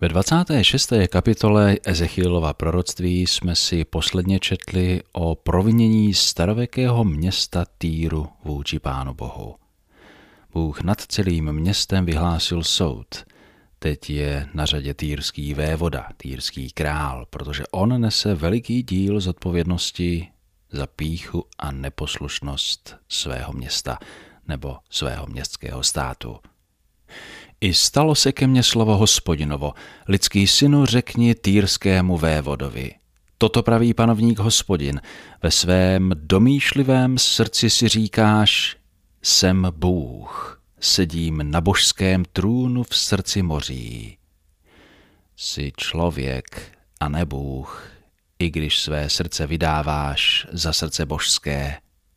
Ve 26. kapitole Ezechielova proroctví jsme si posledně četli o provinění starověkého města Týru vůči Pánu Bohu. Bůh nad celým městem vyhlásil soud. Teď je na řadě týrský vévoda, týrský král, protože on nese veliký díl zodpovědnosti za pýchu a neposlušnost svého města nebo svého městského státu. I stalo se ke mně slovo Hospodinovo, lidský synu, řekni týrskému vévodovi. Toto praví panovník Hospodin, ve svém domýšlivém srdci si říkáš, jsem Bůh, sedím na božském trůnu v srdci moří. Jsi člověk a ne Bůh, i když své srdce vydáváš za srdce božské.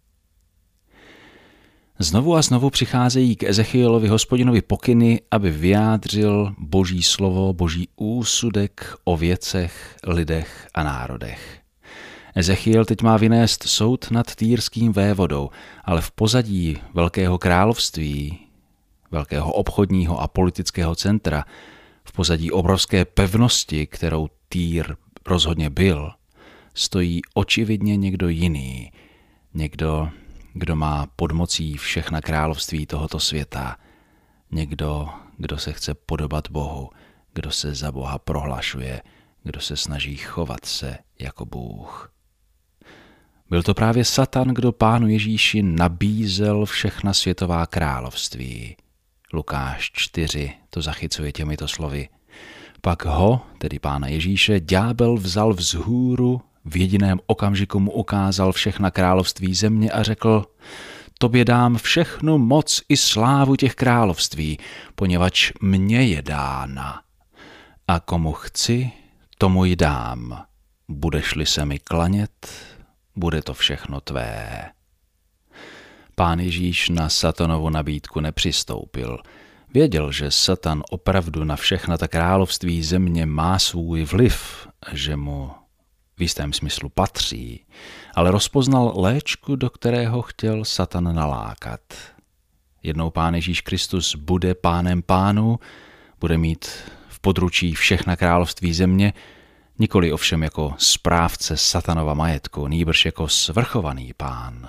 Znovu a znovu přicházejí k Ezechielovi Hospodinovi pokyny, aby vyjádřil boží slovo, boží úsudek o věcech, lidech a národech. Ezechiel teď má vynést soud nad týrským vévodou, ale v pozadí velkého království, velkého obchodního a politického centra, v pozadí obrovské pevnosti, kterou Týr rozhodně byl, stojí očividně někdo jiný, někdo, kdo má pod mocí všechna království tohoto světa, někdo, kdo se chce podobat Bohu, kdo se za Boha prohlašuje, kdo se snaží chovat se jako Bůh. Byl to právě Satan, kdo Pánu Ježíši nabízel všechna světová království. Lukáš 4 to zachycuje těmito slovy. Pak ho, tedy Pána Ježíše, ďábel vzal vzhůru, v jediném okamžiku mu ukázal všechna království země a řekl, tobě dám všechnu moc i slávu těch království, poněvadž mně je dána. A komu chci, tomu ji dám. Budeš-li se mi klanět, bude to všechno tvé. Pán Ježíš na Satanovu nabídku nepřistoupil. Věděl, že Satan opravdu na všechna ta království země má svůj vliv, že mu v jistém smyslu patří, ale rozpoznal léčku, do kterého chtěl Satan nalákat. Jednou Pán Ježíš Kristus bude pánem pánů, bude mít v područí všechna království země, nikoli ovšem jako správce Satanova majetku, nýbrž jako svrchovaný pán.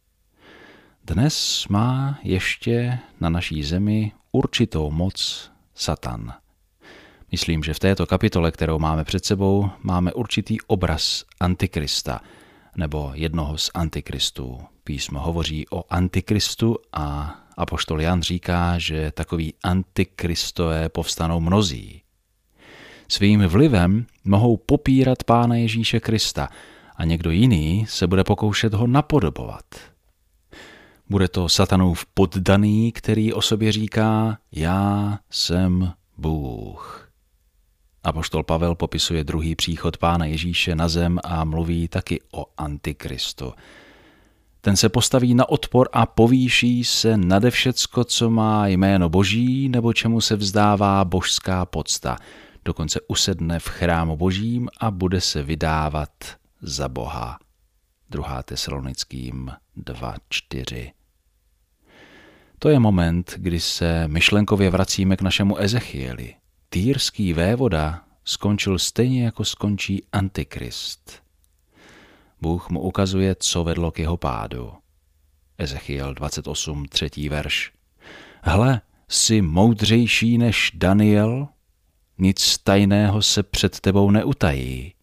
Dnes má ještě na naší zemi určitou moc Satan. Myslím, že v této kapitole, kterou máme před sebou, máme určitý obraz Antikrista, nebo jednoho z Antikristů. Písmo hovoří o Antikristu a apoštol Jan říká, že takoví antikristové povstanou mnozí. Svým vlivem mohou popírat Pána Ježíše Krista a někdo jiný se bude pokoušet ho napodobovat. Bude to Satanův poddaný, který o sobě říká, já jsem Bůh. Apoštol Pavel popisuje druhý příchod Pána Ježíše na zem a mluví taky o Antikristu. Ten se postaví na odpor a povýší se nade všecko, co má jméno Boží, nebo čemu se vzdává božská pocta. Dokonce usedne v chrámu Božím a bude se vydávat za Boha. 2. Tesalonickým 2:4. To je moment, kdy se myšlenkově vracíme k našemu Ezechieli. Týrský vévoda skončil stejně, jako skončí Antikrist. Bůh mu ukazuje, co vedlo k jeho pádu. Ezechiel 28, 3. verš. Hle, jsi moudřejší než Daniel? Nic tajného se před tebou neutají.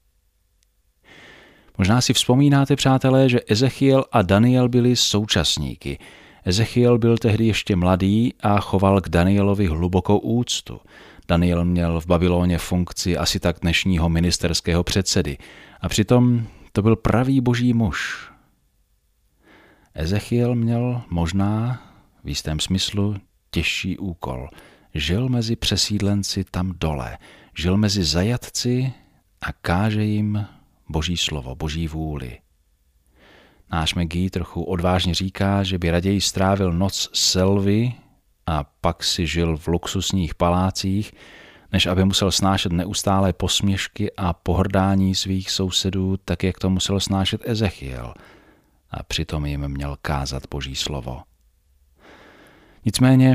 Možná si vzpomínáte, přátelé, že Ezechiel a Daniel byli současníky. Ezechiel byl tehdy ještě mladý a choval k Danielovi hlubokou úctu. Daniel měl v Babyloně funkci asi tak dnešního ministerského předsedy a přitom to byl pravý boží muž. Ezechiel měl možná v jistém smyslu těžší úkol. Žil mezi přesídlenci tam dole, žil mezi zajatci a káže jim boží slovo, boží vůli. Náš Maggie trochu odvážně říká, že by raději strávil noc selvy a pak si žil v luxusních palácích, než aby musel snášet neustálé posměšky a pohrdání svých sousedů, tak jak to musel snášet Ezechiel. A přitom jim měl kázat boží slovo. Nicméně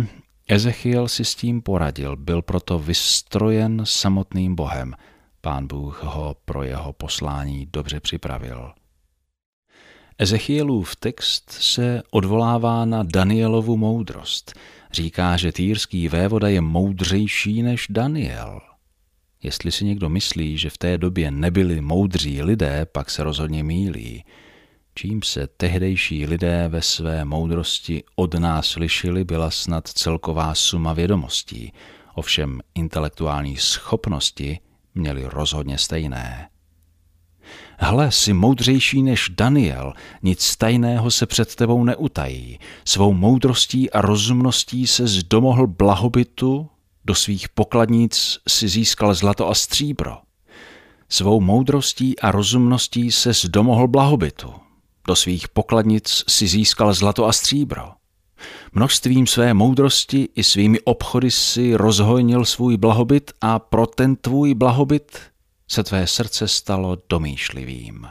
Ezechiel si s tím poradil, byl proto vystrojen samotným Bohem. Pán Bůh ho pro jeho poslání dobře připravil. Ezechielův text se odvolává na Danielovu moudrost. Říká, že týrský vévoda je moudřejší než Daniel. Jestli si někdo myslí, že v té době nebyli moudří lidé, pak se rozhodně mýlí. Čím se tehdejší lidé ve své moudrosti od nás lišili, byla snad celková suma vědomostí. Ovšem intelektuální schopnosti měli rozhodně stejné. Hle, jsi moudřejší než Daniel, nic tajného se před tebou neutají. Svou moudrostí a rozumností ses domohl blahobytu, do svých pokladnic si získal zlato a stříbro. Svou moudrostí a rozumností ses domohl blahobytu, do svých pokladnic si získal zlato a stříbro. Množstvím své moudrosti i svými obchody si rozhojnil svůj blahobyt a pro ten tvůj blahobyt se tvé srdce stalo domýšlivým.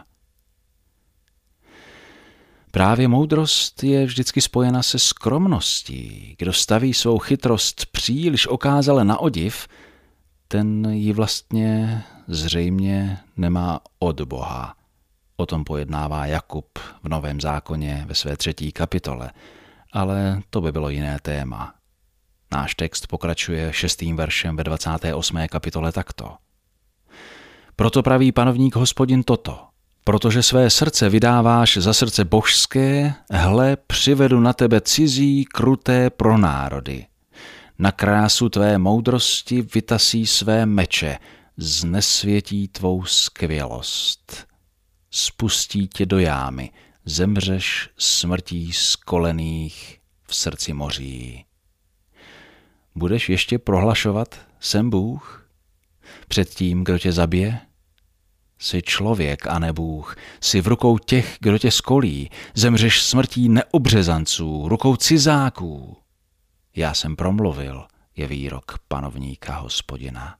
Právě moudrost je vždycky spojena se skromností. Kdo staví svou chytrost příliš okázale na odiv, ten ji vlastně zřejmě nemá od Boha. O tom pojednává Jakub v Novém zákoně ve své 3. kapitole, ale to by bylo jiné téma. Náš text pokračuje 6. veršem ve 28. kapitole takto. Proto praví panovník Hospodin toto. Protože své srdce vydáváš za srdce božské, hle, přivedu na tebe cizí, kruté pronárody. Na krásu tvé moudrosti vytasí své meče, znesvětí tvou skvělost. Spustí tě do jámy, zemřeš smrtí skolených v srdci moří. Budeš ještě prohlašovat, jsem Bůh? Před tím, kdo tě zabije? Jsi člověk a ne Bůh, jsi v rukou těch, kdo tě skolí, zemřeš smrtí neobřezanců, rukou cizáků. Já jsem promluvil, je výrok panovníka Hospodina.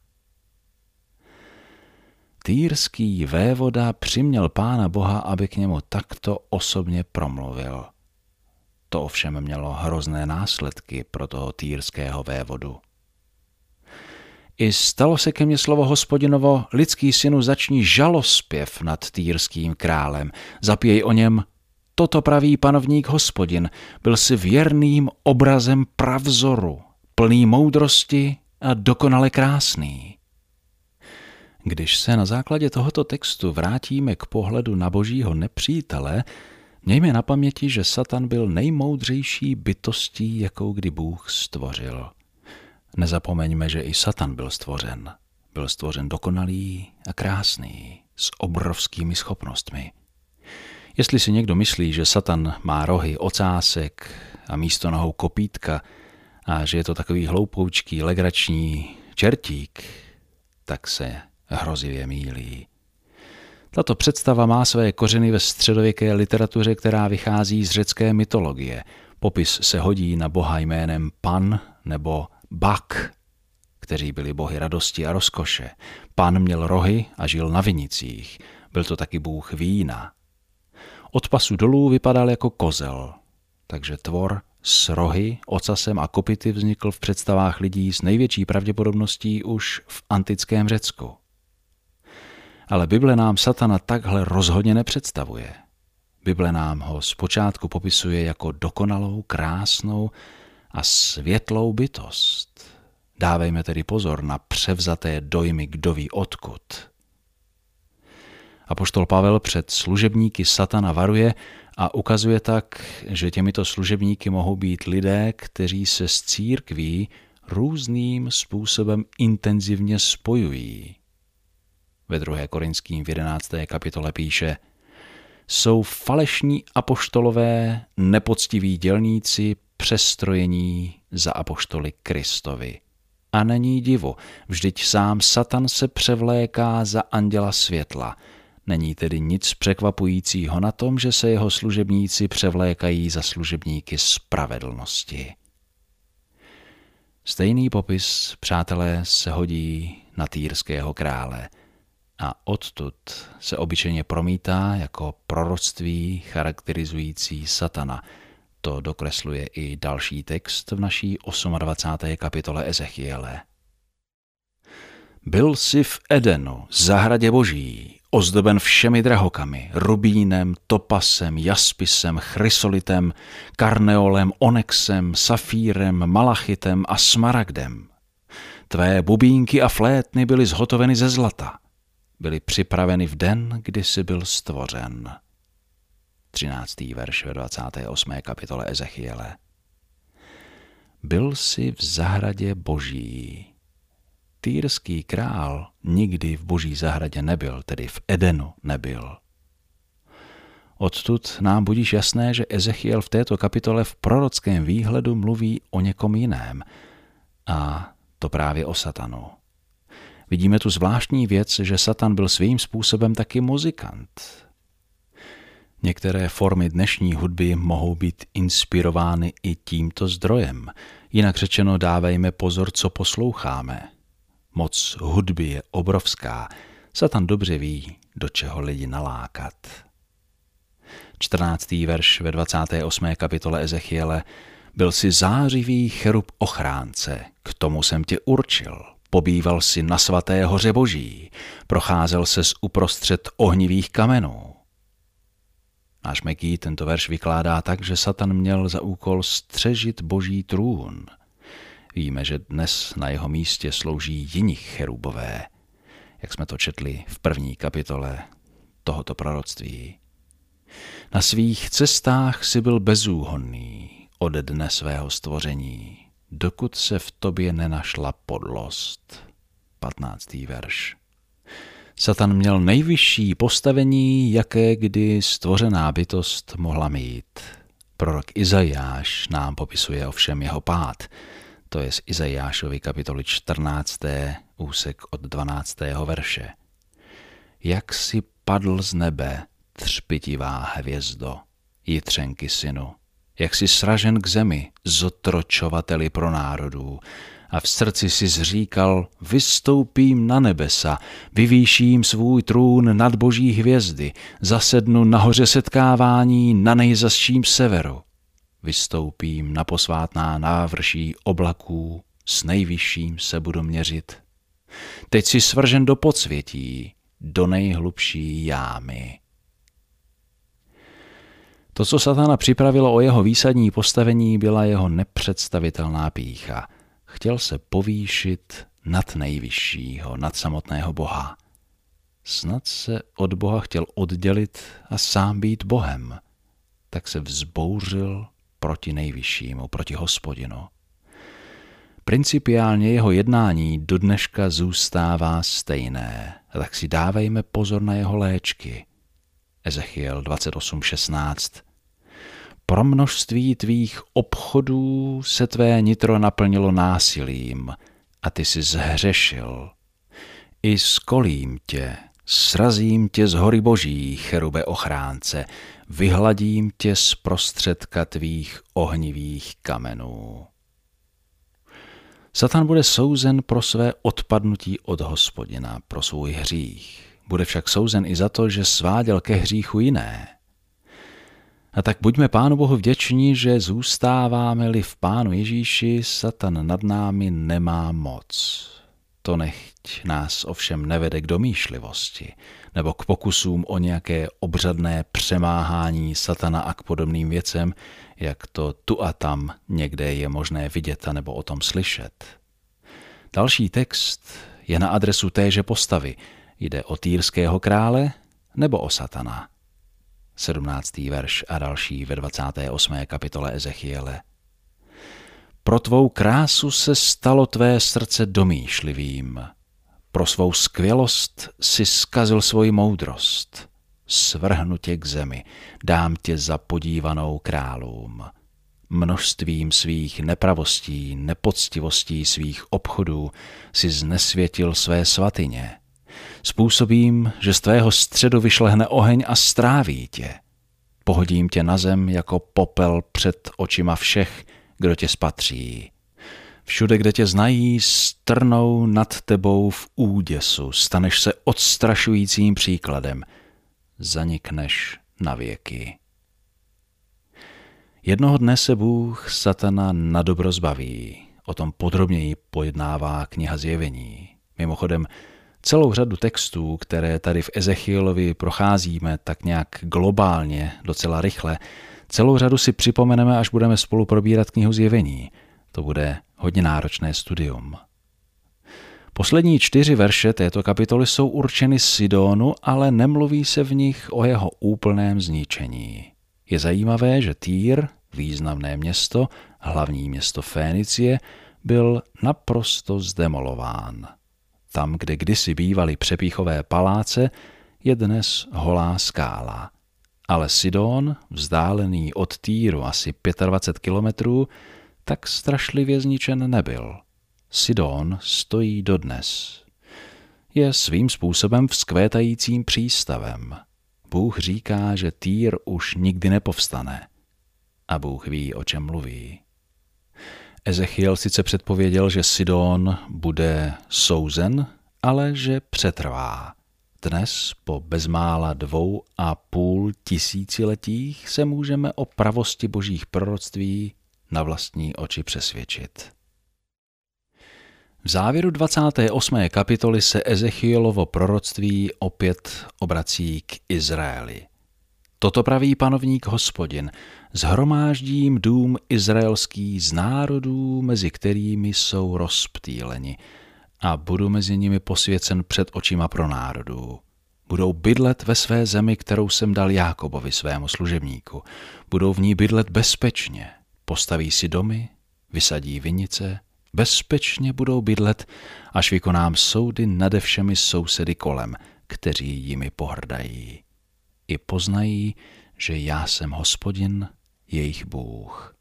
Týrský vévoda přiměl Pána Boha, aby k němu takto osobně promluvil. To ovšem mělo hrozné následky pro toho týrského vévodu. I stalo se ke mně slovo Hospodinovo, lidský synu, začni žalospěv nad týrským králem, zapěj o něm, toto praví panovník Hospodin, byl si věrným obrazem pravzoru, plný moudrosti a dokonale krásný. Když se na základě tohoto textu vrátíme k pohledu na božího nepřítele, mějme na paměti, že Satan byl nejmoudřejší bytostí, jakou kdy Bůh stvořil. Nezapomeňme, že i Satan byl stvořen. Byl stvořen dokonalý a krásný, s obrovskými schopnostmi. Jestli si někdo myslí, že Satan má rohy, ocásek a místo nohou kopítka a že je to takový hloupoučký, legrační čertík, tak se hrozivě mýlí. Tato představa má své kořeny ve středověké literatuře, která vychází z řecké mytologie. Popis se hodí na boha jménem Pan nebo Bak, kteří byli bohy radosti a rozkoše. Pan měl rohy a žil na vinicích. Byl to taky bůh vína. Od pasu dolů vypadal jako kozel, takže tvor s rohy, ocasem a kopyty vznikl v představách lidí s největší pravděpodobností už v antickém Řecku. Ale Bible nám Satana takhle rozhodně nepředstavuje. Bible nám ho zpočátku popisuje jako dokonalou, krásnou a světlou bytost. Dávejme tedy pozor na převzaté dojmy kdo ví odkud. Apoštol Pavel před služebníky Satana varuje a ukazuje tak, že těmito služebníky mohou být lidé, kteří se s církví různým způsobem intenzivně spojují. Ve 2. Korinským v 11. kapitole píše: jsou falešní apoštolové, nepoctiví dělníci, přestrojení za apoštoly Kristovi. A není divu, vždyť sám Satan se převléká za anděla světla. Není tedy nic překvapujícího na tom, že se jeho služebníci převlékají za služebníky spravedlnosti. Stejný popis, přátelé, se hodí na týrského krále a odtud se obyčejně promítá jako proroctví charakterizující Satana. To dokresluje i další text v naší 28. kapitole Ezechiele. Byl jsi v Edenu, zahradě boží, ozdoben všemi drahokamy, rubínem, topasem, jaspisem, chrysolitem, karneolem, onyxem, safírem, malachitem a smaragdem. Tvé bubínky a flétny byly zhotoveny ze zlata. Byly připraveny v den, kdy jsi byl stvořen. 13. verš ve 28. kapitole Ezechiele. Byl jsi v zahradě boží. Týrský král nikdy v boží zahradě nebyl, tedy v Edenu nebyl. Odtud nám budíš jasné, že Ezechiel v této kapitole v prorockém výhledu mluví o někom jiném, a to právě o Satanu. Vidíme tu zvláštní věc, že Satan byl svým způsobem taky muzikant. Některé formy dnešní hudby mohou být inspirovány i tímto zdrojem. Jinak řečeno, dávejme pozor, co posloucháme. Moc hudby je obrovská. Satan dobře ví, do čeho lidi nalákat. 14. verš ve 28. kapitole Ezechiele. Byl jsi zářivý cherub ochránce, k tomu jsem tě určil. Pobýval jsi na svaté hoře boží, procházel ses uprostřed ohnivých kamenů. Náš Meký tento verš vykládá tak, že Satan měl za úkol střežit boží trůn. Víme, že dnes na jeho místě slouží jiní cherubové, jak jsme to četli v 1. kapitole tohoto proroctví. Na svých cestách si byl bezúhonný ode dne svého stvoření, dokud se v tobě nenašla podlost. 15. verš. Satan měl nejvyšší postavení, jaké kdy stvořená bytost mohla mít. Prorok Izajáš nám popisuje ovšem jeho pád. To je z Izajášovy kapitoly 14. úsek od 12. verše. Jak si padl z nebe, třpitivá hvězdo, jitřenky synu, jak si sražen k zemi, zotročovateli pro národů, a v srdci si zříkal, vystoupím na nebesa, vyvýším svůj trůn nad boží hvězdy, zasednu na hoře setkávání na nejzazším severu. Vystoupím na posvátná návrší oblaků, s nejvyšším se budu měřit. Teď si svržen do podsvětí, do nejhlubší jámy. To, co Satana připravilo o jeho výsadní postavení, byla jeho nepředstavitelná pýcha. Chtěl se povýšit nad nejvyššího, nad samotného Boha. Snad se od Boha chtěl oddělit a sám být Bohem. Tak se vzbouřil proti nejvyššímu, proti Hospodinu. Principiálně jeho jednání do dneška zůstává stejné, a tak si dávejme pozor na jeho léčky. Ezechiel 28.16. Pro množství tvých obchodů se tvé nitro naplnilo násilím a ty jsi zhřešil. I skolím tě, srazím tě z hory boží, cherube ochránce, vyhladím tě z prostředka tvých ohnivých kamenů. Satan bude souzen pro své odpadnutí od Hospodina, pro svůj hřích. Bude však souzen i za to, že sváděl ke hříchu jiné. A tak buďme Pánu Bohu vděční, že zůstáváme-li v Pánu Ježíši, Satan nad námi nemá moc. To nechť nás ovšem nevede k domýšlivosti nebo k pokusům o nějaké obřadné přemáhání Satana a k podobným věcem, jak to tu a tam někde je možné vidět nebo o tom slyšet. Další text je na adresu téže postavy. Jde o týrského krále nebo o Satana? 17. verš a další ve 28. kapitole Ezechiele. Pro tvou krásu se stalo tvé srdce domýšlivým. Pro svou skvělost si zkazil svoji moudrost. Svrhnu tě k zemi, dám tě za podívanou králům. Množstvím svých nepravostí, nepoctivostí svých obchodů si znesvětil své svatyně. Způsobím, že z tvého středu vyšlehne oheň a stráví tě. Pohodím tě na zem jako popel před očima všech, kdo tě spatří. Všude, kde tě znají, strnou nad tebou v úděsu, staneš se odstrašujícím příkladem. Zanikneš na věky. Jednoho dne se Bůh satana nadobro zbaví. O tom podrobněji pojednává kniha Zjevení. Mimochodem, celou řadu textů, které tady v Ezechielovi procházíme tak nějak globálně, docela rychle, celou řadu si připomeneme, až budeme spolu probírat knihu Zjevení. To bude hodně náročné studium. Poslední 4 verše této kapitoly jsou určeny Sidonu, ale nemluví se v nich o jeho úplném zničení. Je zajímavé, že Týr, významné město, hlavní město Fénicie, byl naprosto zdemolován. Tam, kde kdysi bývaly přepíchové paláce, je dnes holá skála. Ale Sidon, vzdálený od Týru asi 25 kilometrů, tak strašlivě zničen nebyl. Sidon stojí dodnes. Je svým způsobem vzkvétajícím přístavem. Bůh říká, že Týr už nikdy nepovstane. A Bůh ví, o čem mluví. Ezechiel sice předpověděl, že Sidon bude souzen, ale že přetrvá. Dnes, po bezmála 2,5 tisíciletích, se můžeme o pravosti božích proroctví na vlastní oči přesvědčit. V závěru 28. kapitoly se Ezechielovo proroctví opět obrací k Izraeli. Toto praví panovník Hospodin, shromáždím dům izraelský z národů, mezi kterými jsou rozptýleni, a budu mezi nimi posvěcen před očima pro národů. Budou bydlet ve své zemi, kterou jsem dal Jákobovi, svému služebníku. Budou v ní bydlet bezpečně. Postaví si domy, vysadí vinice, bezpečně budou bydlet, až vykonám soudy nade všemi sousedy kolem, kteří jimi pohrdají. I poznají, že já jsem Hospodin, jejich Bůh.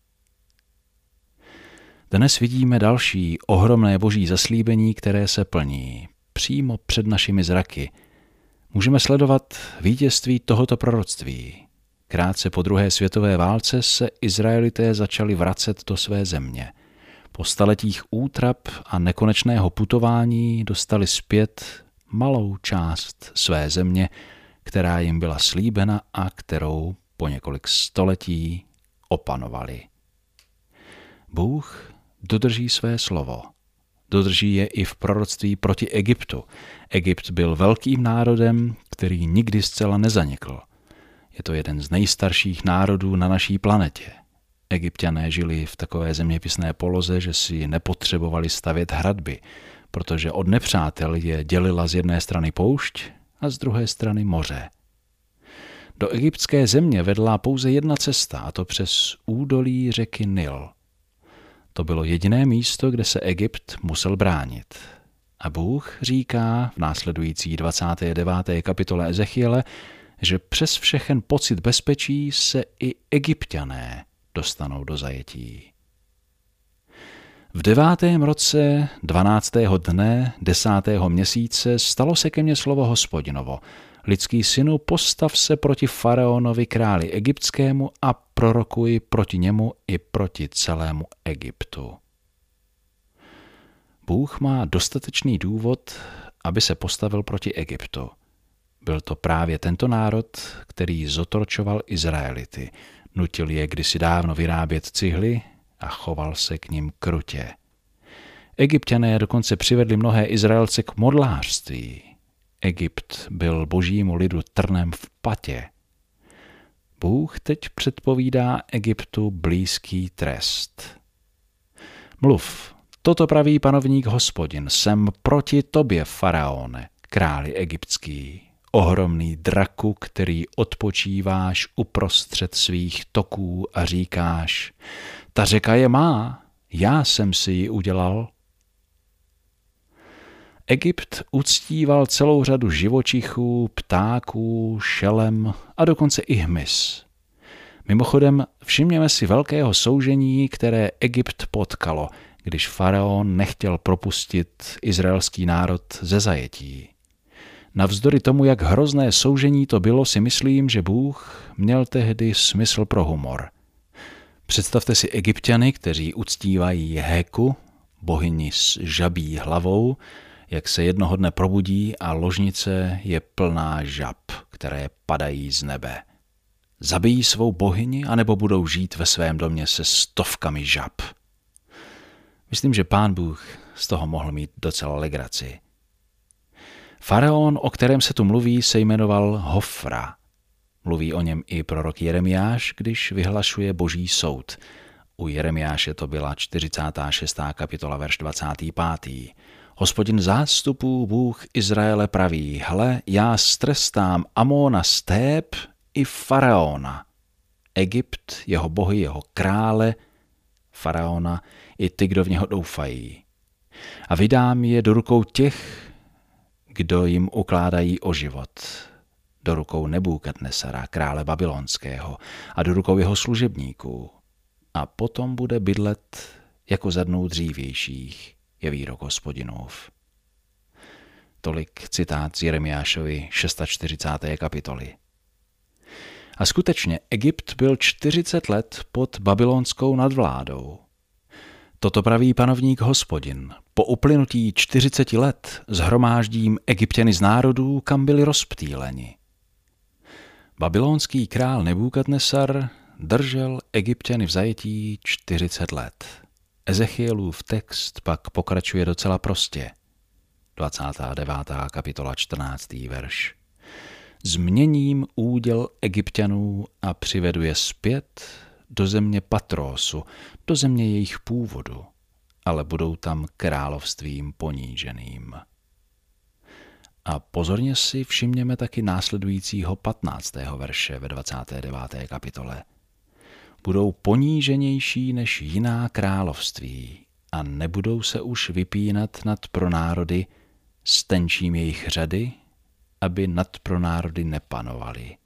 Dnes vidíme další ohromné boží zaslíbení, které se plní přímo před našimi zraky. Můžeme sledovat vítězství tohoto proroctví. Krátce po druhé světové válce se Izraelité začali vracet do své země. Po staletích útrap a nekonečného putování dostali zpět malou část své země, která jim byla slíbena a kterou po několik století opanovali. Bůh dodrží své slovo. Dodrží je i v proroctví proti Egyptu. Egypt byl velkým národem, který nikdy zcela nezanikl. Je to jeden z nejstarších národů na naší planetě. Egypťané žili v takové zeměpisné poloze, že si nepotřebovali stavět hradby, protože od nepřátel je dělila z jedné strany poušť a z druhé strany moře. Do egyptské země vedla pouze jedna cesta, a to přes údolí řeky Nil. To bylo jediné místo, kde se Egypt musel bránit. A Bůh říká v následující 29. kapitole Ezechiele, že přes všechen pocit bezpečí se i Egypťané dostanou do zajetí. V 9. roce 12. dne 10. měsíce stalo se ke mně slovo Hospodinovo. Lidský synu, postav se proti faraonovi králi egyptskému a prorokuj proti němu i proti celému Egyptu. Bůh má dostatečný důvod, aby se postavil proti Egyptu. Byl to právě tento národ, který zotročoval Izraelity, nutil je kdysi dávno vyrábět cihly a choval se k nim krutě. Egypťané dokonce přivedli mnohé Izraelce k modlářství. Egypt byl božímu lidu trnem v patě. Bůh teď předpovídá Egyptu blízký trest. Mluv, toto praví panovník Hospodin, jsem proti tobě, faraone, králi egyptský, ohromný draku, který odpočíváš uprostřed svých toků a říkáš, ta řeka je má, já jsem si ji udělal. Egypt uctíval celou řadu živočichů, ptáků, šelem a dokonce i hmyz. Mimochodem, všimněme si velkého soužení, které Egypt potkalo, když faraon nechtěl propustit izraelský národ ze zajetí. Navzdory tomu, jak hrozné soužení to bylo, si myslím, že Bůh měl tehdy smysl pro humor. Představte si Egypťany, kteří uctívají Héku, bohyni s žabí hlavou, jak se jednoho dne probudí a ložnice je plná žab, které padají z nebe. Zabijí svou bohyni, anebo budou žít ve svém domě se stovkami žab. Myslím, že Pán Bůh z toho mohl mít docela legraci. Faraon, o kterém se tu mluví, se jmenoval Hofra. Mluví o něm i prorok Jeremiáš, když vyhlašuje boží soud. U Jeremiáše to byla 46. kapitola, verš 25. Hospodin zástupů, Bůh Izraele praví, hle, já strestám Amóna z Téb i Faraona, Egypt, jeho bohy, jeho krále, Faraona i ty, kdo v něho doufají. A vydám je do rukou těch, kdo jim ukládají o život, do rukou Nebukadnesara, krále babylonského, a do rukou jeho služebníků. A potom bude bydlet jako za dnů dřívějších, je výrok Hospodinův. Tolik citát z Jeremiášovy 46. kapitoly. A skutečně Egypt byl 40 let pod babylonskou nadvládou. Toto praví panovník Hospodin. Po uplynutí 40 let shromáždím Egypťany z národů, kam byli rozptýleni. Babylonský král Nebukadnesar držel Egypťany v zajetí 40 let. Ezechielův text pak pokračuje docela prostě. 29. kapitola 14. verš. Změním úděl Egypťanů a přivedu je zpět do země Patrósu, do země jejich původu, ale budou tam královstvím poníženým. A pozorně si všimněme taky následujícího 15. verše ve 29. kapitole. Budou poníženější než jiná království a nebudou se už vypínat nad pronárody, stenčím jejich řady, aby nad pronárody nepanovali.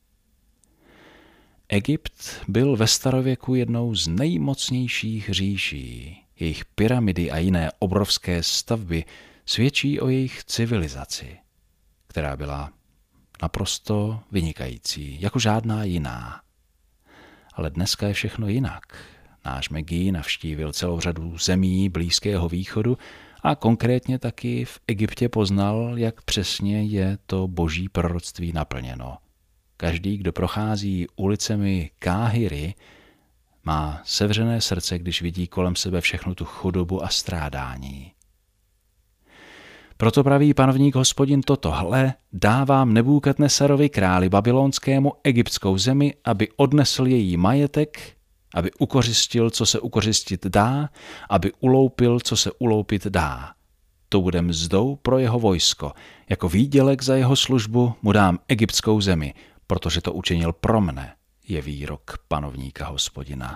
Egypt byl ve starověku jednou z nejmocnějších říší. Jejich pyramidy a jiné obrovské stavby svědčí o jejich civilizaci, která byla naprosto vynikající, jako žádná jiná. Ale dneska je všechno jinak. Náš Megí navštívil celou řadu zemí Blízkého východu a konkrétně taky v Egyptě poznal, jak přesně je to boží proroctví naplněno. Každý, kdo prochází ulicemi Káhiry, má sevřené srdce, když vidí kolem sebe všechnu tu chudobu a strádání. Proto praví panovník Hospodin toto, hle, dávám Nebukadnesarovi králi babylonskému egyptskou zemi, aby odnesl její majetek, aby ukořistil, co se ukořistit dá, aby uloupil, co se uloupit dá. To bude mzdou pro jeho vojsko. Jako výdělek za jeho službu mu dám egyptskou zemi, protože to učinil pro mne, je výrok panovníka Hospodina.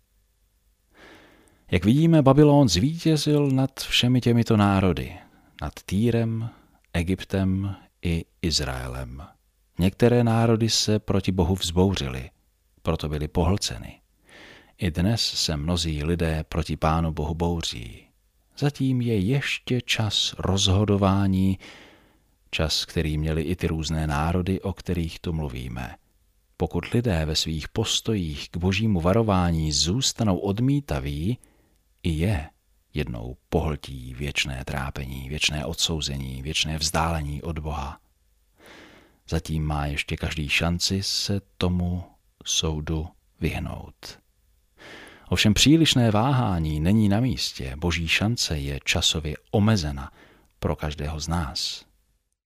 Jak vidíme, Babylon zvítězil nad všemi těmito národy, nad Týrem, Egyptem i Izraelem. Některé národy se proti Bohu vzbouřily, proto byly pohlceny. I dnes se mnozí lidé proti Pánu Bohu bouří. Zatím je ještě čas rozhodování, čas, který měli i ty různé národy, o kterých tu mluvíme. Pokud lidé ve svých postojích k božímu varování zůstanou odmítaví, i je jednou pohltí věčné trápení, věčné odsouzení, věčné vzdálení od Boha. Zatím má ještě každý šanci se tomu soudu vyhnout. Ovšem přílišné váhání není na místě, boží šance je časově omezena pro každého z nás.